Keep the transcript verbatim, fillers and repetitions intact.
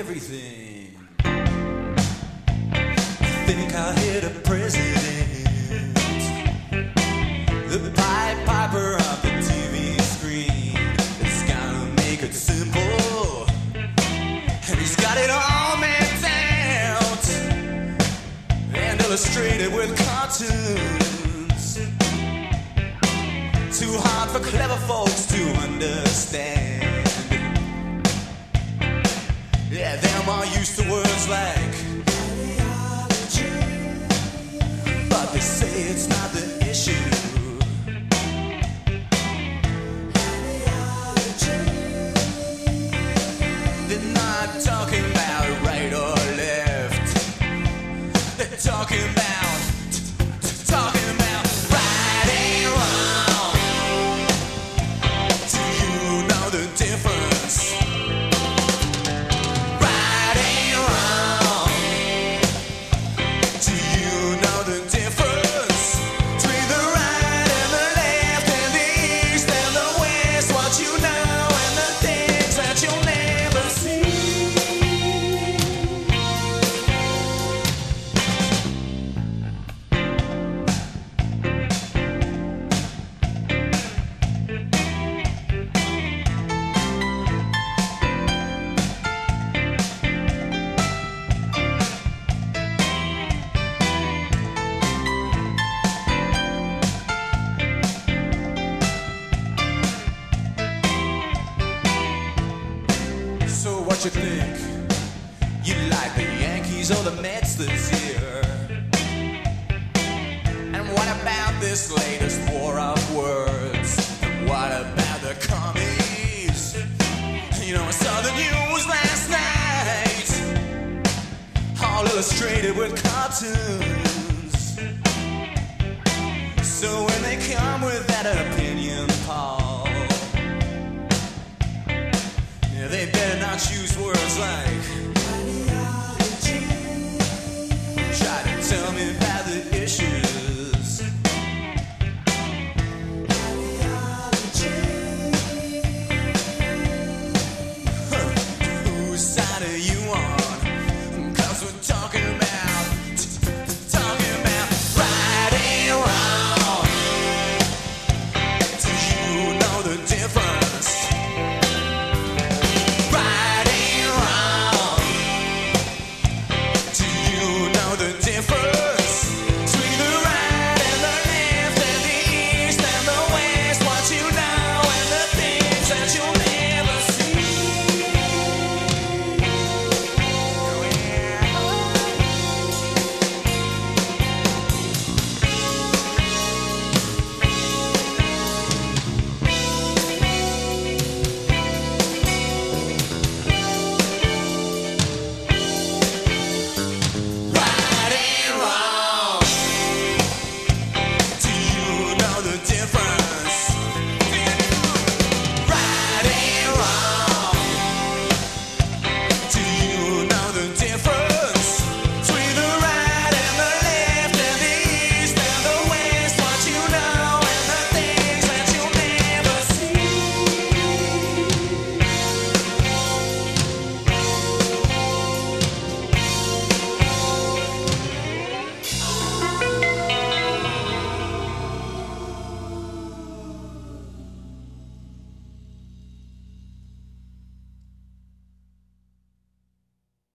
everything. I think I'll hit a president, the Pied Piper of the T V screen. It's gonna make it simple, and he's got it all mapped out and illustrated with cartoons. Too hard for clever folks to understand. Yeah, them are used to words like ideology, but they say it's not the issue. Ideology. They're not talking about right or left. They're talking about, talking about right and wrong. Do you know the difference? So what you think? You like the Yankees or the Mets this year? And what about this latest war of words? And what about the commies? You know, I saw the news last night, all illustrated with cartoons. So when they come with that opinion poll, they better not use words like